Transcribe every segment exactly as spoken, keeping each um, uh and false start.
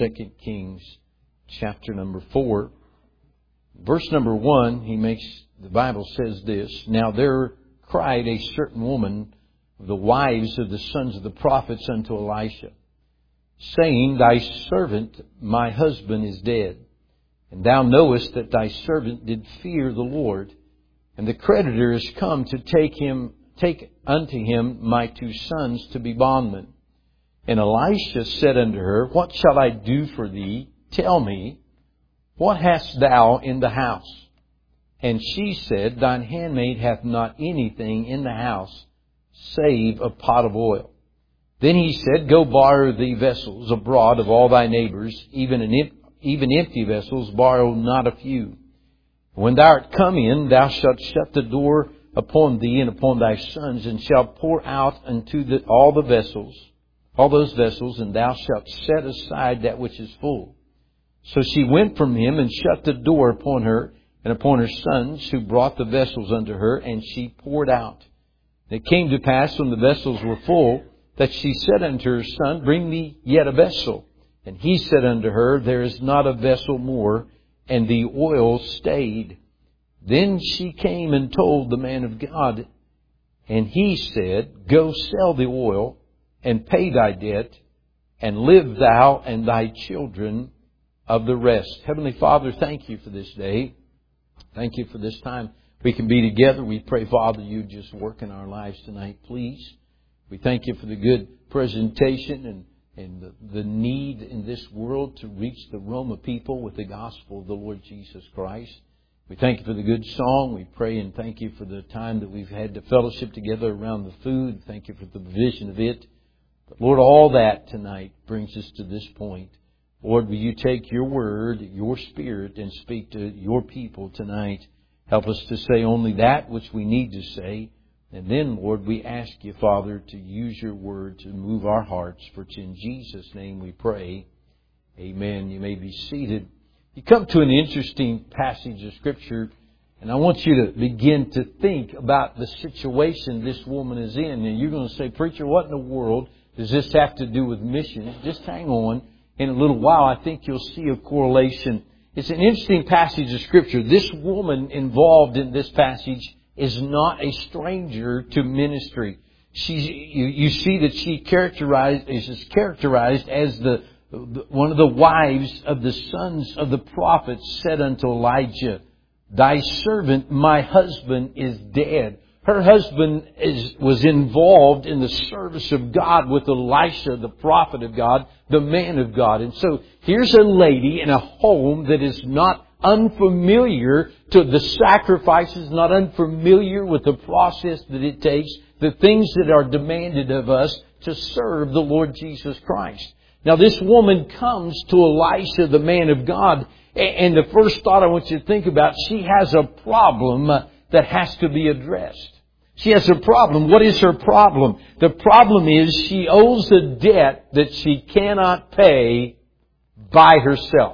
Second Kings chapter number four. Verse number one, he makes, the Bible says this, Now there cried a certain woman of the wives of the sons of the prophets unto Elisha, saying, Thy servant, my husband, is dead. And thou knowest that thy servant did fear the Lord, and the creditor is come to take him, take unto him my two sons to be bondmen. And Elisha said unto her, What shall I do for thee? Tell me, what hast thou in the house? And she said, Thine handmaid hath not anything in the house, save a pot of oil. Then he said, Go borrow thee vessels abroad of all thy neighbors, even an, even empty vessels, borrow not a few. When thou art come in, thou shalt shut the door upon thee and upon thy sons, and shalt pour out unto the, all the vessels, all those vessels, and thou shalt set aside that which is full. So she went from him and shut the door upon her and upon her sons, who brought the vessels unto her, and she poured out. And it came to pass, when the vessels were full, that she said unto her son, Bring me yet a vessel. And he said unto her, There is not a vessel more, and the oil stayed. Then she came and told the man of God, and he said, Go sell the oil, and pay thy debt, and live thou and thy children of the rest. Heavenly Father, thank you for this day. Thank you for this time we can be together. We pray, Father, you just work in our lives tonight, please. We thank you for the good presentation and, and the, the need in this world to reach the Roma people with the gospel of the Lord Jesus Christ. We thank you for the good song. We pray and thank you for the time that we've had to fellowship together around the food. Thank you for the provision of it. But Lord, all that tonight brings us to this point. Lord, will you take your word, your spirit, and speak to your people tonight. Help us to say only that which we need to say. And then, Lord, we ask you, Father, to use your word to move our hearts. For it's in Jesus' name we pray. Amen. You may be seated. You come to an interesting passage of Scripture, and I want you to begin to think about the situation this woman is in. And you're going to say, Preacher, what in the world does this have to do with mission? Just hang on. In a little while, I think you'll see a correlation. It's an interesting passage of Scripture. This woman involved in this passage is not a stranger to ministry. She's, you, you see that she characterized is characterized as the, the one of the wives of the sons of the prophets said unto Elijah, Thy servant, my husband, is dead. Her husband is, was involved in the service of God with Elisha, the prophet of God, the man of God. And so here's a lady in a home that is not unfamiliar to the sacrifices, not unfamiliar with the process that it takes, the things that are demanded of us to serve the Lord Jesus Christ. Now this woman comes to Elisha, the man of God, and the first thought I want you to think about, she has a problem that has to be addressed. She has a problem. What is her problem? The problem is she owes a debt that she cannot pay by herself.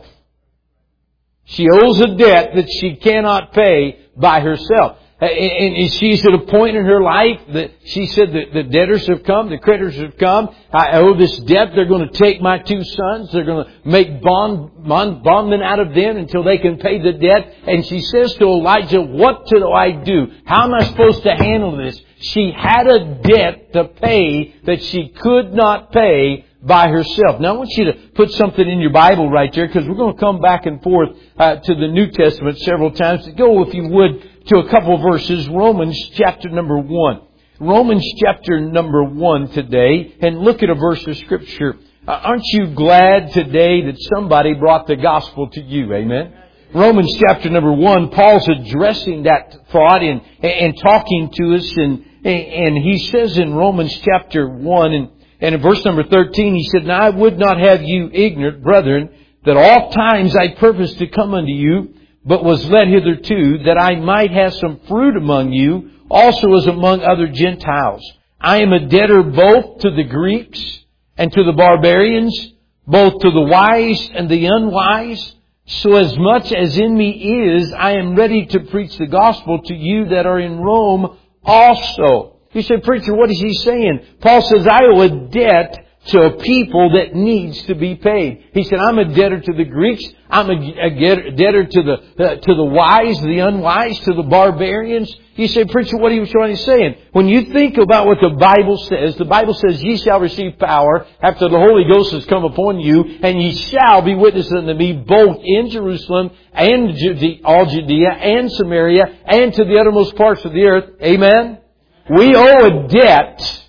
She owes a debt that she cannot pay by herself. And she's at a point in her life that she said that the debtors have come, the creditors have come. I owe this debt. They're going to take my two sons. They're going to make bond, bond bondmen out of them until they can pay the debt. And she says to Elijah, what do I do? How am I supposed to handle this? She had a debt to pay that she could not pay by herself. Now I want you to put something in your Bible right there, because we're going to come back and forth uh, to the New Testament several times. Go, if you would, to a couple of verses. Romans chapter number one. Romans chapter number one today. And look at a verse of Scripture. Uh, aren't you glad today that somebody brought the gospel to you? Amen. Romans chapter number one, Paul's addressing that thought and, and talking to us. And, and he says in Romans chapter one, and, and in verse number thirteen, he said, Now I would not have you ignorant, brethren, that oft times I purposed to come unto you, but was led hitherto, that I might have some fruit among you, also as among other Gentiles. I am a debtor both to the Greeks and to the barbarians, both to the wise and the unwise. So as much as in me is, I am ready to preach the gospel to you that are in Rome also. You say, Preacher, what is he saying? Paul says, I owe a debt to a people that needs to be paid. He said, I'm a debtor to the Greeks. I'm a, a debtor to the, uh, to the wise, the unwise, to the barbarians. You say, preacher, what are you trying to say? When you think about what the Bible says, the Bible says, ye shall receive power after the Holy Ghost has come upon you, and ye shall be witnesses unto me both in Jerusalem and Judea, all Judea and Samaria and to the uttermost parts of the earth. Amen? We owe a debt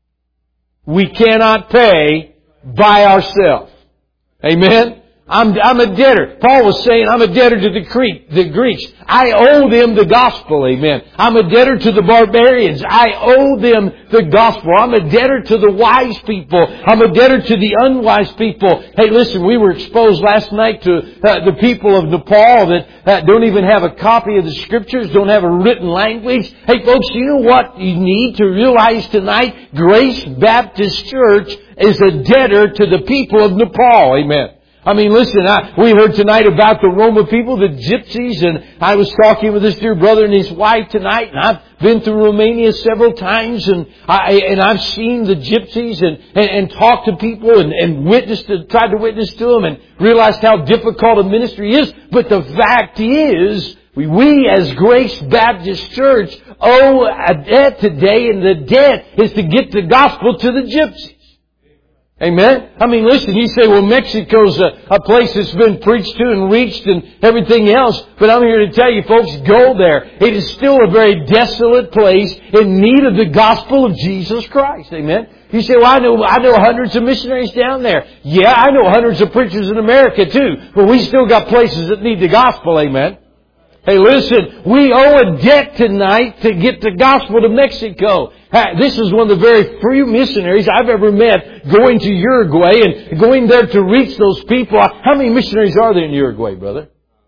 we cannot pay by ourselves. Amen? I'm, I'm a debtor. Paul was saying, I'm a debtor to the, Greek, the Greeks. I owe them the gospel. Amen. I'm a debtor to the barbarians. I owe them the gospel. I'm a debtor to the wise people. I'm a debtor to the unwise people. Hey, listen, we were exposed last night to uh, the people of Nepal that uh, don't even have a copy of the Scriptures, don't have a written language. Hey, folks, you know what you need to realize tonight? Grace Baptist Church is a debtor to the people of Nepal. Amen. I mean, listen, I, we heard tonight about the Roma people, the gypsies, and I was talking with this dear brother and his wife tonight, and I've been through Romania several times, and I and I've seen the gypsies and and, and talked to people and, and witnessed, to, tried to witness to them, and realized how difficult a ministry is. But the fact is, we, we as Grace Baptist Church owe a debt today, and the debt is to get the gospel to the gypsies. Amen? I mean, listen, you say, well, Mexico's a, a place that's been preached to and reached and everything else. But I'm here to tell you, folks, go there. It is still a very desolate place in need of the gospel of Jesus Christ. Amen? You say, well, I know, I know hundreds of missionaries down there. Yeah, I know hundreds of preachers in America too. But we still got places that need the gospel. Amen? Hey, listen, we owe a debt tonight to get the gospel to Mexico. This is one of the very few missionaries I've ever met going to Uruguay and going there to reach those people. How many missionaries are there in Uruguay, brother?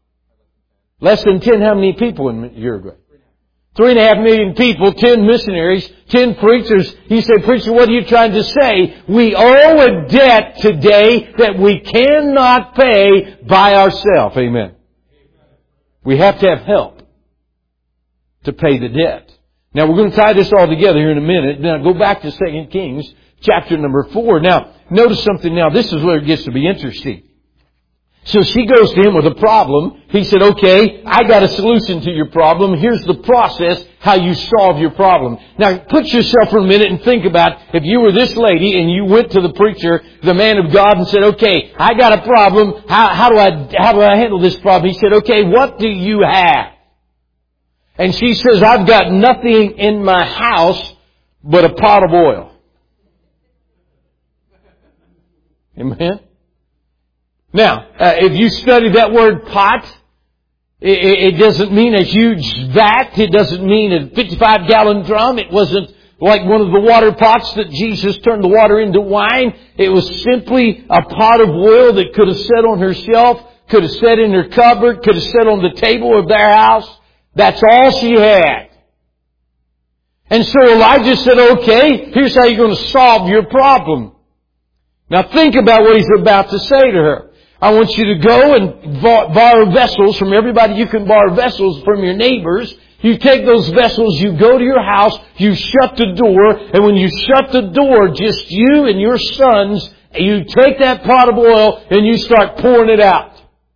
Less than ten. How many people in Uruguay? Three and a half million people, ten missionaries, ten preachers. You say, preacher, what are you trying to say? We owe a debt today that we cannot pay by ourselves. Amen. We have to have help to pay the debt. Now, we're going to tie this all together here in a minute. Now, go back to Second Kings, chapter number four. Now, notice something now. This is where it gets to be interesting. So she goes to him with a problem. He said, okay, I got a solution to your problem. Here's the process, how you solve your problem. Now, put yourself for a minute and think about if you were this lady and you went to the preacher, the man of God, and said, okay, I got a problem. How, how do I, how do I handle this problem? He said, okay, what do you have? And she says, I've got nothing in my house but a pot of oil. Amen? Now, uh, if you study that word pot, it, it doesn't mean a huge vat. It doesn't mean a fifty-five gallon drum. It wasn't like one of the water pots that Jesus turned the water into wine. It was simply a pot of oil that could have sat on her shelf, could have sat in her cupboard, could have sat on the table of their house. That's all she had. And so Elijah said, okay, here's how you're going to solve your problem. Now think about what he's about to say to her. I want you to go and borrow vessels from everybody. You can borrow vessels from your neighbors. You take those vessels, you go to your house, you shut the door, and when you shut the door, just you and your sons, you take that pot of oil and you start pouring it out.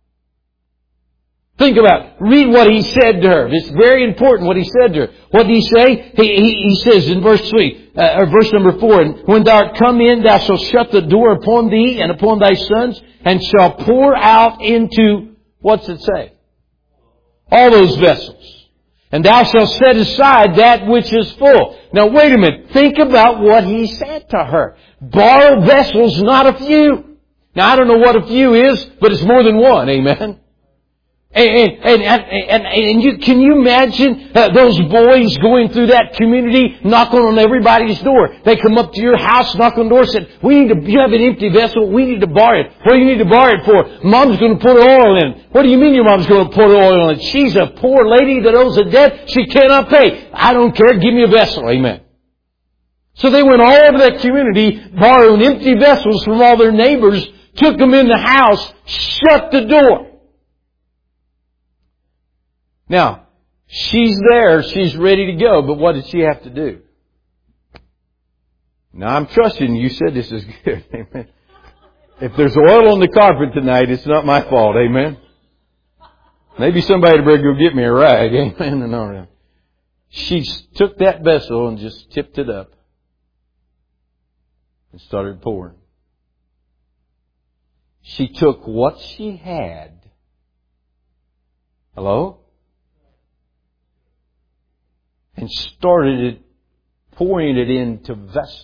Think about it. Read what he said to her. It's very important what he said to her. What did he say? He, he, he says in verse three, uh, or verse number four, and when thou art come in, thou shalt shut the door upon thee and upon thy sons, and shall pour out into, what's it say? All those vessels. And thou shalt set aside that which is full. Now wait a minute. Think about what he said to her. Borrow vessels, not a few. Now I don't know what a few is, but it's more than one. Amen. And, and, and, and, and you, can you imagine uh, those boys going through that community, knocking on everybody's door? They come up to your house, knock on the door, said, we need to, you have an empty vessel, we need to borrow it. What do you need to borrow it for? Mom's going to put oil in. What do you mean your mom's going to put oil in? She's a poor lady that owes a debt she cannot pay. I don't care, give me a vessel. Amen. So they went all over that community, borrowing empty vessels from all their neighbors, took them in the house, shut the door. Now, she's there, she's ready to go, but what did she have to do? Now I'm trusting you said this is good. Amen. If there's oil on the carpet tonight, it's not my fault. Amen. Maybe somebody better go get me a rag. Amen. No, no. She took that vessel and just tipped it up and started pouring. She took what she had. Hello? And started it, pouring it into vessels.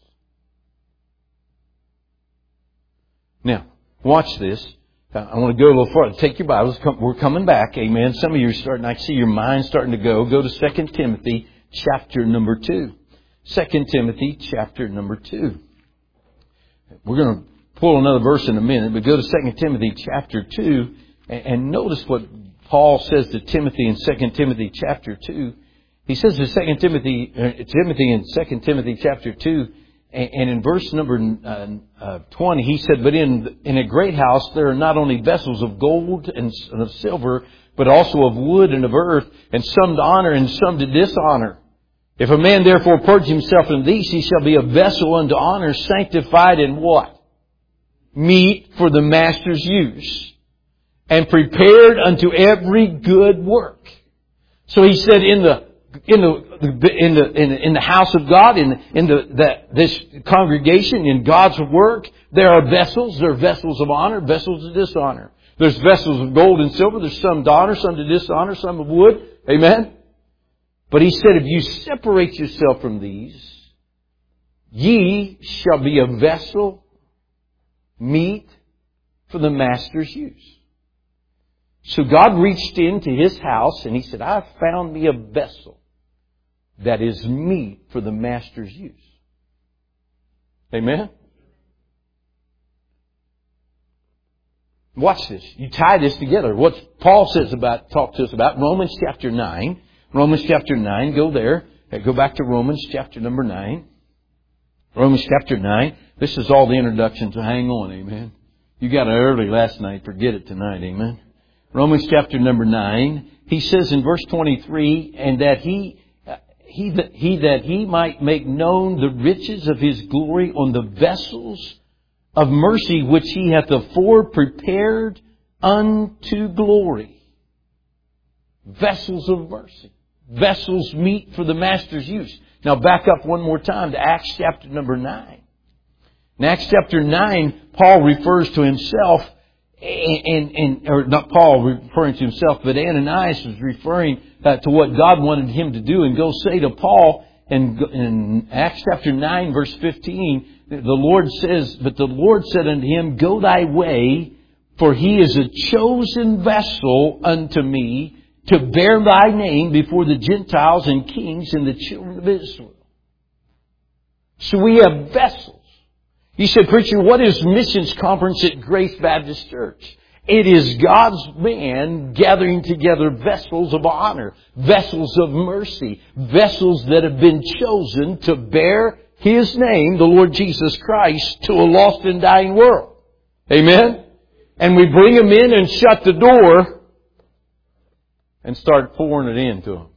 Now, watch this. I want to go a little farther. Take your Bibles. We're coming back. Amen. Some of you are starting, I see your mind starting to go. Go to Second Timothy chapter number two. Second Timothy chapter number two. We're going to pull another verse in a minute, but go to Second Timothy chapter two and notice what Paul says to Timothy in Second Timothy chapter two. He says to Second Timothy, uh, Timothy in Second Timothy chapter two, and in verse number uh, twenty, he said, "But in in a great house there are not only vessels of gold and of silver, but also of wood and of earth, and some to honor and some to dishonor. If a man therefore purge himself in these, he shall be a vessel unto honor, sanctified in what? Meat for the master's use, and prepared unto every good work." So he said, in the in the in the in the, in the house of God, in in the that this congregation, in God's work, there are vessels. There are vessels of honor, vessels of dishonor. There's vessels of gold and silver. There's some to honor, some to dishonor, some of wood. Amen. But he said, if you separate yourself from these, ye shall be a vessel, meet for the master's use. So God reached into his house and he said, I found me a vessel that is meet for the master's use. Amen? Watch this. You tie this together. What Paul says about, talk to us about, Romans chapter nine. Romans chapter nine, go there. Go back to Romans chapter number nine. Romans chapter nine. This is all the introduction, so hang on, amen. You got it early last night, forget it tonight, amen. Romans chapter number nine. He says in verse twenty-three, and that he, he, that he, that he might make known the riches of his glory on the vessels of mercy which he hath afore prepared unto glory. Vessels of mercy. Vessels meet for the master's use. Now back up one more time to Acts chapter number nine. In Acts chapter nine, Paul refers to himself, and, and or not Paul referring to himself, but Ananias was referring uh, to what God wanted him to do, and go say to Paul in, in Acts chapter nine, verse fifteen, the Lord says, but the Lord said unto him, go thy way, for he is a chosen vessel unto me, to bear thy name before the Gentiles and kings and the children of Israel. So we have vessels. You said, preacher, what is missions conference at Grace Baptist Church? It is God's man gathering together vessels of honor, vessels of mercy, vessels that have been chosen to bear His name, the Lord Jesus Christ, to a lost and dying world. Amen? And we bring them in and shut the door and start pouring it into them.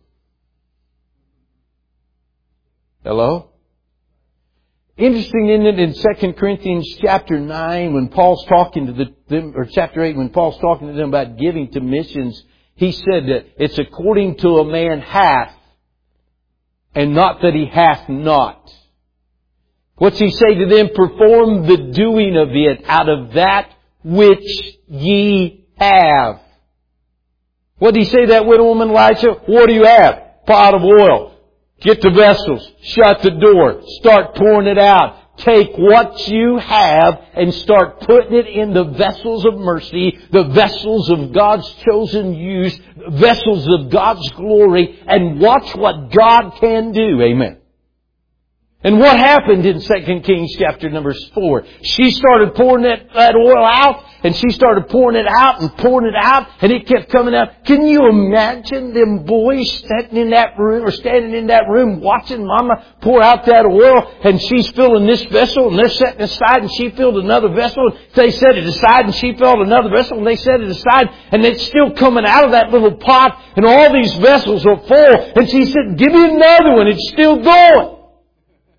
Hello? Interesting, isn't it, in Second Corinthians chapter nine, when Paul's talking to the, them, or chapter eight, when Paul's talking to them about giving to missions, he said that it's according to a man hath, and not that he hath not. What's he say to them? Perform the doing of it out of that which ye have. What did he say to that widow woman, Elisha? What do you have? Pot of oil. Get the vessels. Shut the door. Start pouring it out. Take what you have and start putting it in the vessels of mercy, the vessels of God's chosen use, vessels of God's glory, and watch what God can do. Amen. And what happened in Second Kings chapter number four? She started pouring that, that oil out, and she started pouring it out and pouring it out, and it kept coming out. Can you imagine them boys standing in that room, or standing in that room watching Mama pour out that oil, and she's filling this vessel, and they're setting aside, and she filled another vessel, and they set it aside, and she filled another vessel, and they set it aside, and it's still coming out of that little pot, and all these vessels are full. And she said, give me another one, it's still going.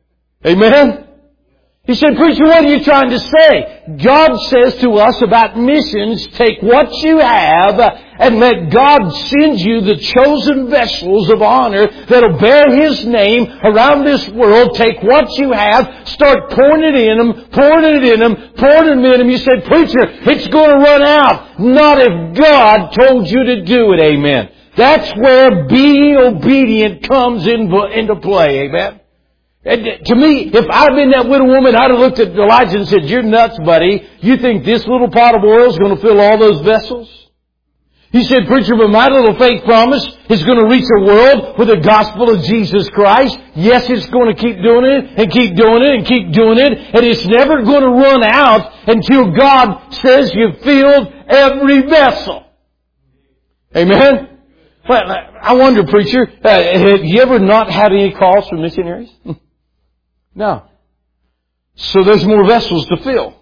Amen? He said, preacher, what are you trying to say? God says to us about missions, take what you have and let God send you the chosen vessels of honor that'll bear His name around this world. Take what you have, start pouring it in them, pouring it in them, pouring it in them. You said, preacher, it's going to run out. Not if God told you to do it. Amen. That's where being obedient comes in, into play. Amen. And to me, if I'd have been that widow woman, I'd have looked at Elijah and said, you're nuts, buddy. You think this little pot of oil is going to fill all those vessels? He said, preacher, but my little faith promise is going to reach a world with the gospel of Jesus Christ. Yes, it's going to keep doing it and keep doing it and keep doing it. And it's never going to run out until God says you've filled every vessel. Amen? Well, I wonder, preacher, uh, have you ever not had any calls from missionaries? No. So there's more vessels to fill.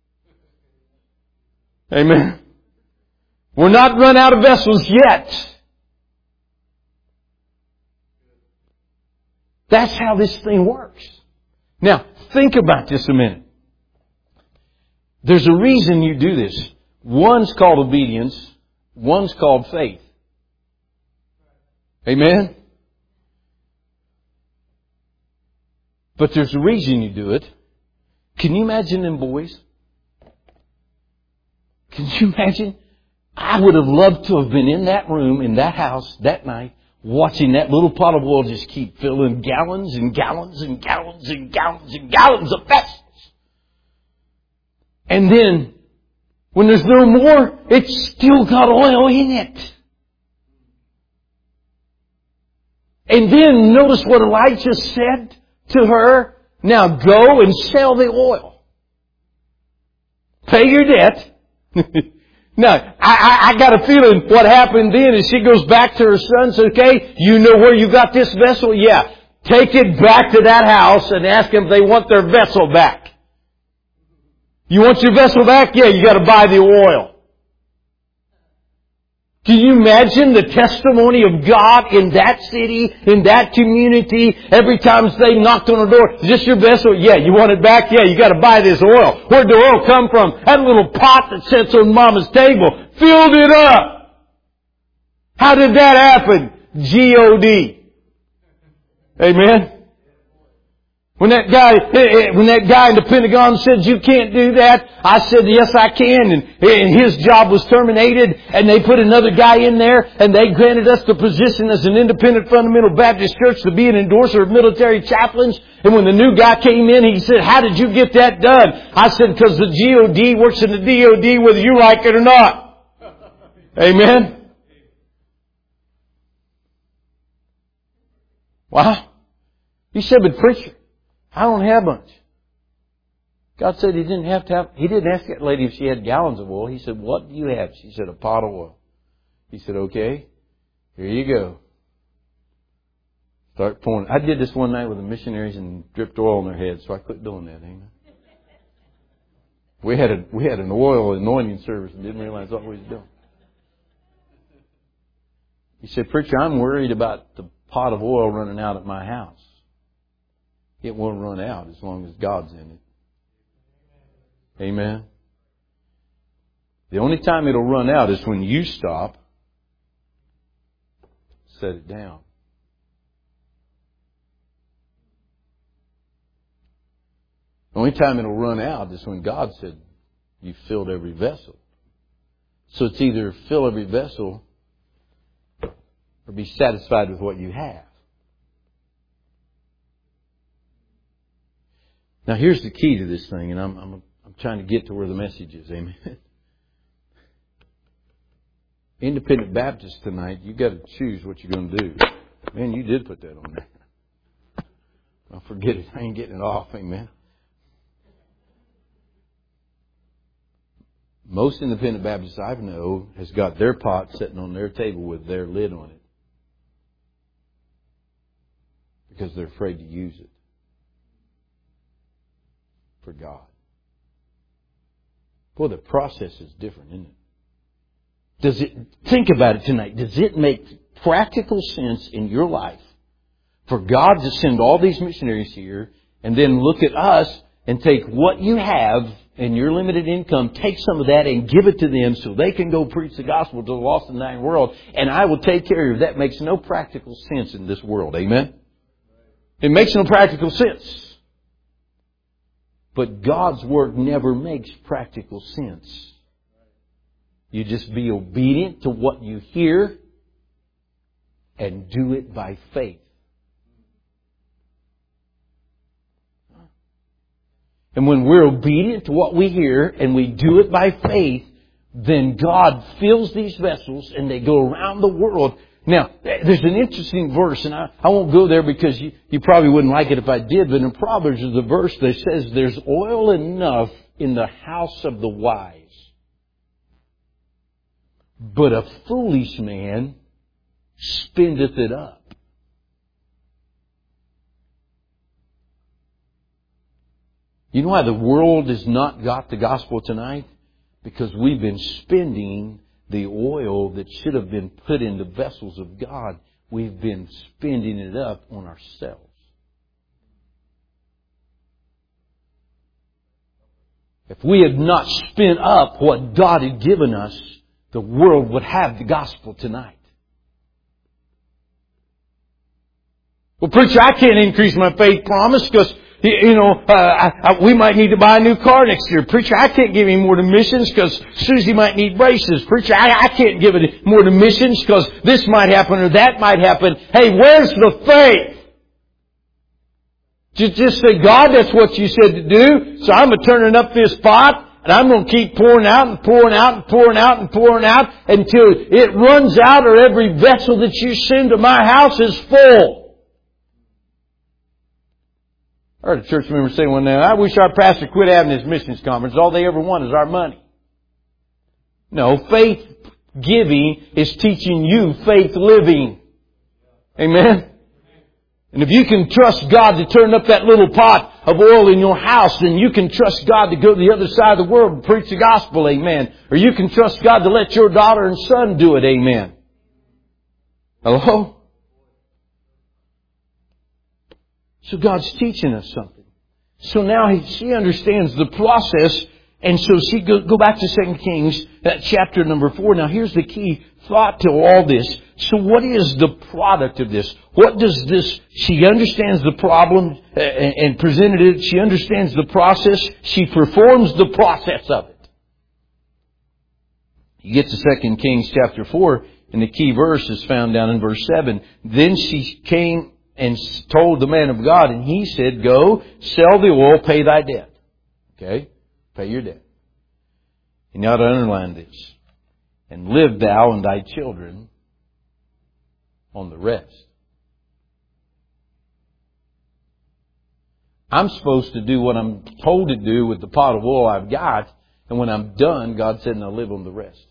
Amen. We're not run out of vessels yet. That's how this thing works. Now, think about this a minute. There's a reason you do this. One's called obedience. One's called faith. Amen? But there's a reason you do it. Can you imagine them boys? Can you imagine? I would have loved to have been in that room, in that house, that night, watching that little pot of oil just keep filling gallons and gallons and gallons and gallons and gallons of vessels. And then, when there's no more, it's still got oil in it. And then, notice what Elijah said to her. Now go and sell the oil. Pay your debt. Now, I, I, I got a feeling what happened then is she goes back to her son and says, okay, you know where you got this vessel? Yeah. Take it back to that house and ask them if they want their vessel back. You want your vessel back? Yeah, you got to buy the oil. Can you imagine the testimony of God in that city, in that community, every time they knocked on the door? Is this your vessel? Yeah. You want it back? Yeah. You got to buy this oil. Where'd the oil come from? That little pot that sits on Mama's table. Filled it up. How did that happen? G O D. Amen. When that guy, when that guy in the Pentagon said, you can't do that, I said, yes, I can. And, and his job was terminated, and they put another guy in there, and they granted us the position as an independent fundamental Baptist church to be an endorser of military chaplains. And when the new guy came in, he said, how did you get that done? I said, because the G O D works in the D O D whether you like it or not. Amen. Wow. He said, but preacher, I don't have much. God said He didn't have to have, He didn't ask that lady if she had gallons of oil. He said, what do you have? She said, a pot of oil. He said, okay, here you go. Start pouring. I did this one night with the missionaries and dripped oil on their heads, so I quit doing that. Amen. We had a, we had an oil anointing service and didn't realize what we was doing. He said, preacher, I'm worried about the pot of oil running out at my house. It won't run out as long as God's in it. Amen. The only time it'll run out is when you stop, set it down. The only time it'll run out is when God said, you've filled every vessel. So it's either fill every vessel or be satisfied with what you have. Now here's the key to this thing, and I'm, I'm, I'm trying to get to where the message is. Amen. Independent Baptist tonight, you got to choose what you're going to do. Man, you did put that on there. Well, forget it. I ain't getting it off. Amen. Most independent Baptists I know has got their pot sitting on their table with their lid on it because they're afraid to use it for God. Boy, the process is different, isn't it? Does it, think about it tonight, does it make practical sense in your life for God to send all these missionaries here And then look at us and take what you have and your limited income, take some of that and give it to them so they can go preach the gospel to the lost and dying world, and I will take care of you. That makes no practical sense in this world. Amen? It makes no practical sense. But God's Word never makes practical sense. You just be obedient to what you hear and do it by faith. And when we're obedient to what we hear and we do it by faith, then God fills these vessels and they go around the world. Now, there's an interesting verse, and I, I won't go there because you, you probably wouldn't like it if I did, but in Proverbs there's a verse that says there's oil enough in the house of the wise, but a foolish man spendeth it up. You know why the world has not got the gospel tonight? Because we've been spending the oil that should have been put into vessels of God. We've been spending it up on ourselves. If we had not spent up what God had given us, the world would have the gospel tonight. Well, preacher, I can't increase my faith promise because, you know, uh, I, I, we might need to buy a new car next year. Preacher, I can't give any more to missions because Susie might need braces. Preacher, I, I can't give it more to missions because this might happen or that might happen. Hey, where's the faith? Just, just say, God, that's what you said to do. So I'm turning up this pot and I'm going to keep pouring out and pouring out and pouring out and pouring out until it runs out or every vessel that you send to my house is full. I heard a church member say one day, I wish our pastor quit having his missions conference. All they ever want is our money. No, faith giving is teaching you faith living. Amen? And if you can trust God to turn up that little pot of oil in your house, then you can trust God to go to the other side of the world and preach the gospel. Amen. Or you can trust God to let your daughter and son do it. Amen. Hello? So God's teaching us something. So now he, she understands the process. And so she go, go back to Second Kings, that chapter number four. Now here's the key thought to all this. So what is the product of this? What does this, she understands the problem and, and presented it. She understands the process. She performs the process of it. You get to Second Kings chapter four, and the key verse is found down in verse seven. Then she came and told the man of God, and he said, go, sell the oil, pay thy debt. Okay? Pay your debt. And you ought to underline this. And live thou and thy children on the rest. I'm supposed to do what I'm told to do with the pot of oil I've got, and when I'm done, God said, now live on the rest.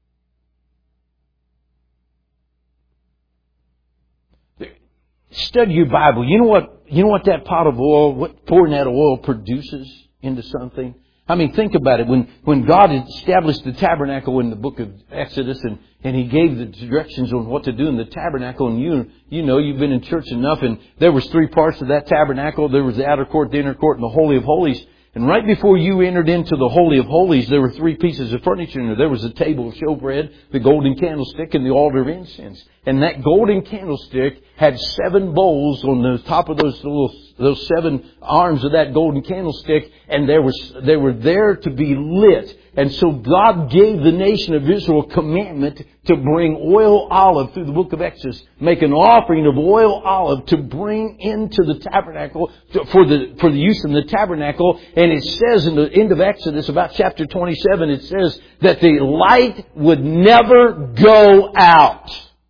Study your Bible. You know what, you know what that pot of oil, what pouring that oil produces into something? I mean, think about it. When, when God established the tabernacle in the book of Exodus and, and He gave the directions on what to do in the tabernacle, and you, you know, you've been in church enough, and there was three parts of that tabernacle. There was the outer court, the inner court, and the Holy of Holies. And right before you entered into the Holy of Holies, there were three pieces of furniture in there. There was a table of showbread, the golden candlestick, and the altar of incense. And that golden candlestick had seven bowls on the top of those little, those seven arms of that golden candlestick, and there was, they were there to be lit. And so God gave the nation of Israel a commandment to bring oil olive through the book of Exodus, make an offering of oil olive to bring into the tabernacle to, for the for the use in the tabernacle. And it says in the end of Exodus, about chapter twenty-seven, it says that the light would never go out.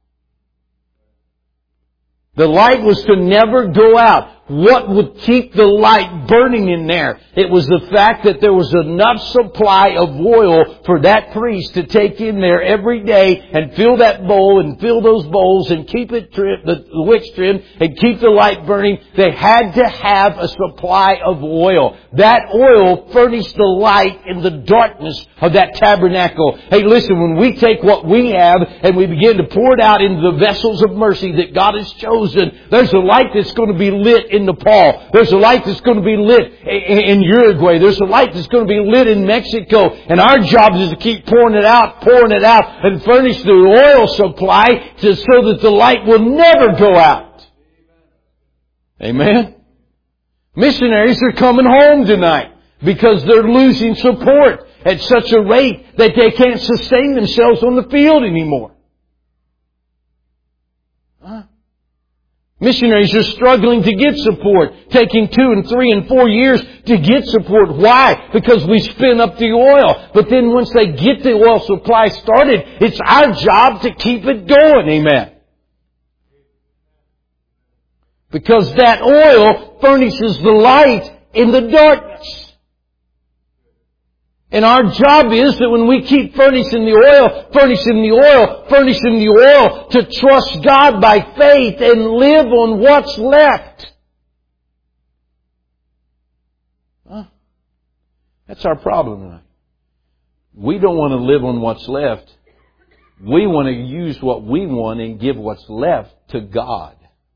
The light was to never go out. What would keep the light burning in there? It was the fact that there was enough supply of oil for that priest to take in there every day and fill that bowl and fill those bowls and keep it trim, the wicks trimmed and keep the light burning. They had to have a supply of oil. That oil furnished the light in the darkness of that tabernacle. Hey, listen, when we take what we have and we begin to pour it out into the vessels of mercy that God has chosen, there's a light that's going to be lit in in Nepal. There's a light that's going to be lit in Uruguay. There's a light that's going to be lit in Mexico. And our job is to keep pouring it out, pouring it out, and furnish the oil supply to, so that the light will never go out. Amen? Missionaries are coming home tonight because they're losing support at such a rate that they can't sustain themselves on the field anymore. Huh? Missionaries are struggling to get support, taking two and three and four years to get support. Why? Because we spin up the oil. But then once they get the oil supply started, it's our job to keep it going. Amen. Because that oil furnishes the light in the darkness. And our job is that when we keep furnishing the oil, furnishing the oil, furnishing the oil, to trust God by faith and live on what's left. Huh? That's our problem tonight. We don't want to live on what's left. We want to use what we want and give what's left to God.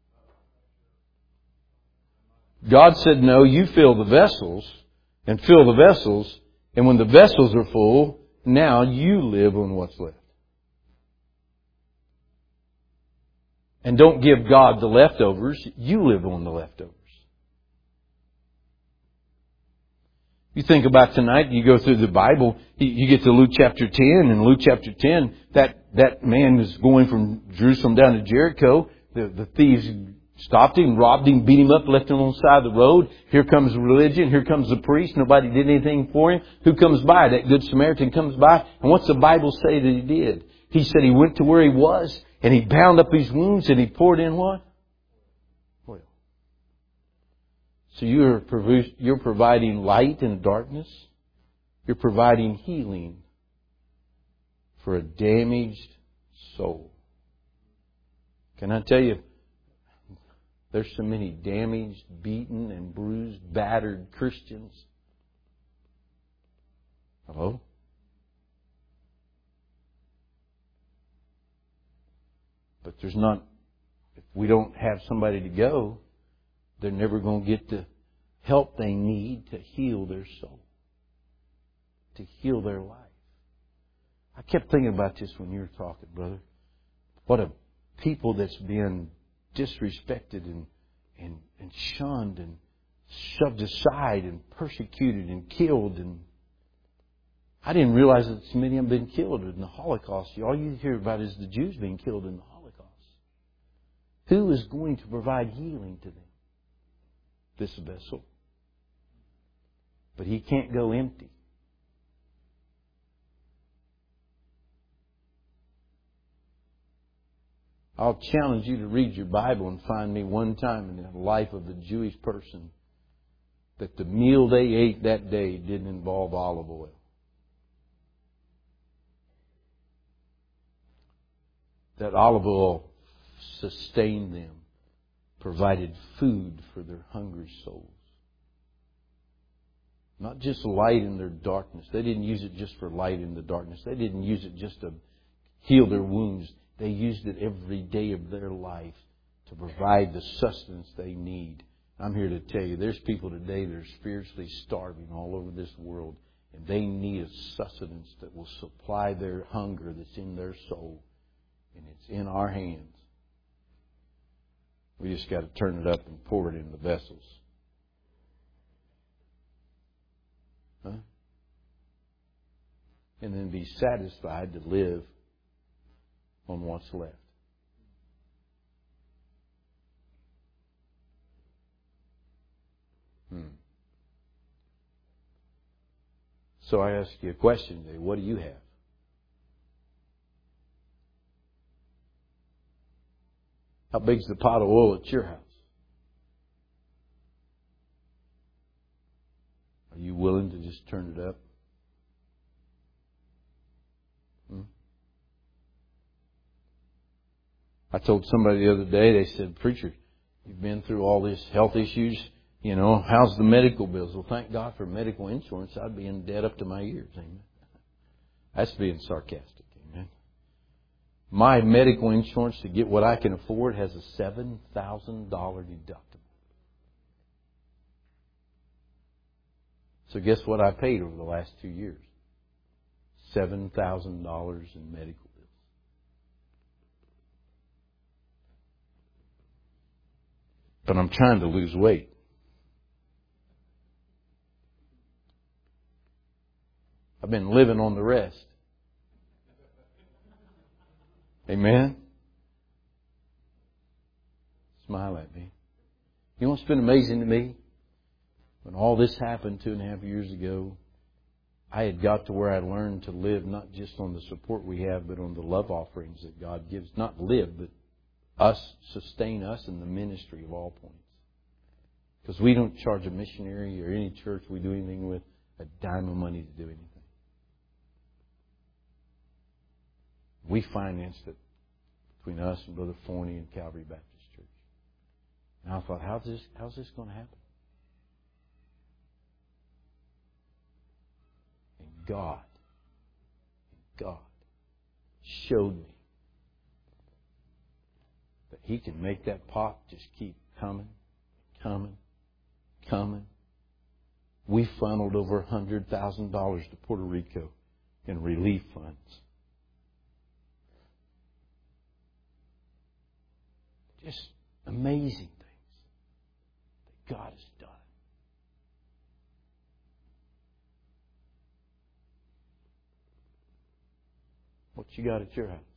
God said, no, you fill the vessels and fill the vessels. And when the vessels are full, now you live on what's left. And don't give God the leftovers. You live on the leftovers. You think about tonight, you go through the Bible, you get to Luke chapter ten, and Luke chapter ten, that, that man is going from Jerusalem down to Jericho. The, the thieves stopped him, robbed him, beat him up, left him on the side of the road. Here comes religion. Here comes the priest. Nobody did anything for him. Who comes by? That good Samaritan comes by. And what's the Bible say that he did? He said he went to where he was and he bound up his wounds and he poured in what? Oil. So you're, you're providing light in darkness. You're providing healing for a damaged soul. Can I tell you? There's so many damaged, beaten, and bruised, battered Christians. Hello? But there's not, if we don't have somebody to go, they're never going to get the help they need to heal their soul, to heal their life. I kept thinking about this when you were talking, brother. What a people that's been disrespected and, and, and shunned and shoved aside and persecuted and killed. And I didn't realize that so many of them been killed in the Holocaust. All you hear about is the Jews being killed in the Holocaust. Who is going to provide healing to them? This vessel. But he can't go empty. I'll challenge you to read your Bible and find me one time in the life of a Jewish person that the meal they ate that day didn't involve olive oil. That olive oil sustained them, provided food for their hungry souls. Not just light in their darkness. They didn't use it just for light in the darkness. They didn't use it just to heal their wounds. They used it every day of their life to provide the sustenance they need. I'm here to tell you, there's people today that are spiritually starving all over this world, and they need a sustenance that will supply their hunger that's in their soul, and it's in our hands. We just got to turn it up and pour it in the vessels. Huh? And then be satisfied to live on what's left. Hmm. So I ask you a question today. What do you have? How big's the pot of oil at your house? Are you willing to just turn it up? Hmm? I told somebody the other day, they said, "Preacher, you've been through all these health issues. You know, how's the medical bills?" Well, thank God for medical insurance. I'd be in debt up to my ears. Amen. That's being sarcastic. Amen. My medical insurance, to get what I can afford, has a seven thousand dollars deductible. So guess what I paid over the last two years? seven thousand dollars in medical bills. But I'm trying to lose weight. I've been living on the rest. Amen? Smile at me. You know what's been amazing to me? When all this happened two and a half years ago, I had got to where I learned to live not just on the support we have, but on the love offerings that God gives. Not live, but us, sustain us in the ministry of all points. Because we don't charge a missionary or any church we do anything with a dime of money to do anything. We financed it between us and Brother Forney and Calvary Baptist Church. And I thought, how's this, how's this going to happen? And God, God showed me that He can make that pot just keep coming, coming, coming. We funneled over one hundred thousand dollars to Puerto Rico in relief funds. Just amazing things that God has done. What you got at your house?